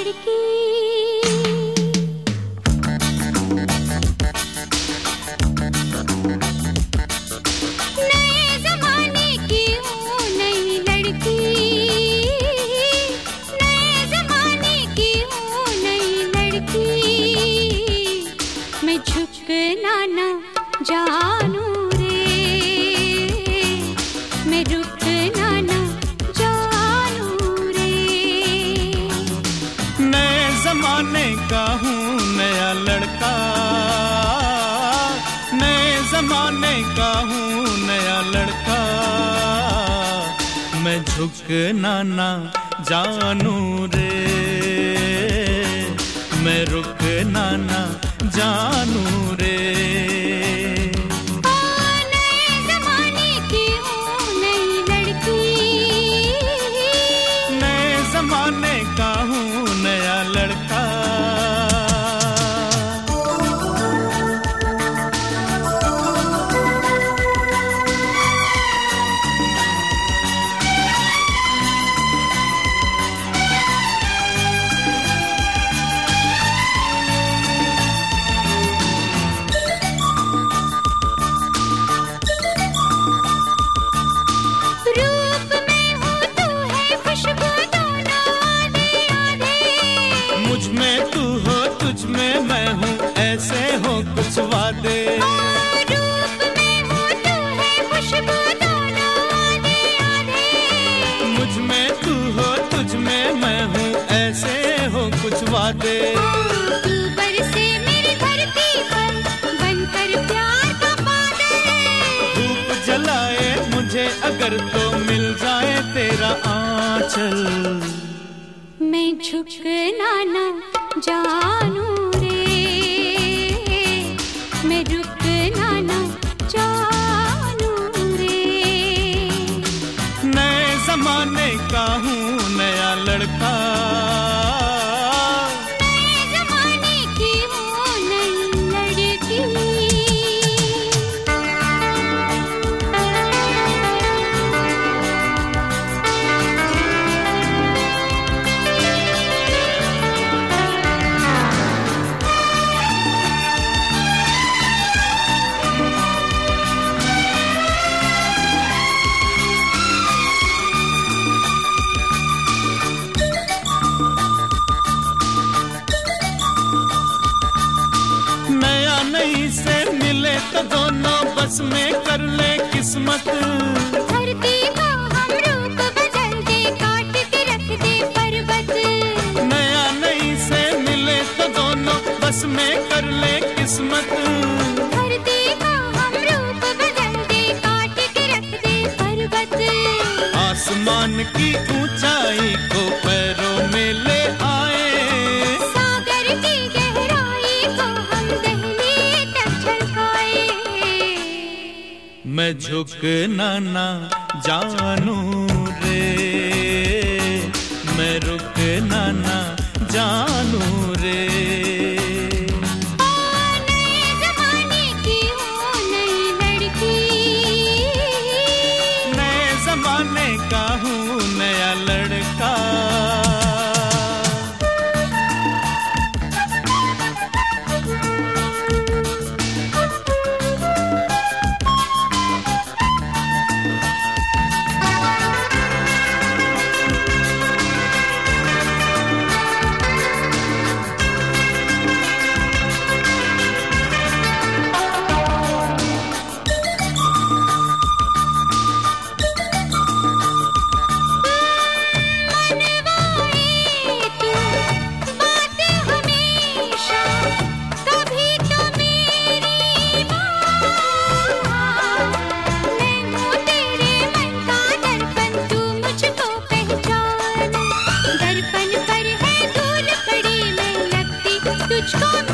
लड़की। नए जमाने की हूँ नई लड़की, नए जमाने की हूँ नई लड़की। मैं झुकना ना जानू रे, मैं रुकना ना जानू रे। नए जमाने का हूँ नया लड़का, नए जमाने का हूँ नया लड़का। मैं झुकना ना जानू रे, मैं रुकना ना जानू रे। नए जमाने की हूँ नई लड़की, नए जमाने का हूँ नया लड़का। रूप में हूँ तू है खुशबू दोनों आधे आधे। मुझ में तू हो तुझ में मैं हूँ ऐसे हो कुछ वादे। रूप में हूँ तू है खुशबू दोनों आधे आधे। मुझ में तू हो तुझ में मैं हूँ ऐसे हो कुछ वादे। तू बरसे मेरी धरती पर बनकर प्यार का बादल। धूप जलाए मुझे अगर तो मिल जाए तेरा आंचल। मैं झुकना ना जानू रे, मैं रुकना ना जानू रे। नए जमाने का हूँ नया लड़का, नए जमाने की हूँ नई लड़की। नया नई से मिले तो दोनों बस में कर ले किस्मत। धरती को हम रूप बदल दे, काट के रख दे पर्वत। नया नई से मिले तो दोनों बस में कर ले किस्मत। धरती को हम रूप बदल दे, काट के रख दे पर्वत। आसमान की ऊंचाई को पैरों में ले आए, सागर की गहराई को हम दहलीज तक झलकाए। मैं झुकना ना जानू रे, मैं रुकना ना जानू रे। नए जमाने की हूँ नई लड़की, नए जमाने का हूँ नया लड़का। तुझको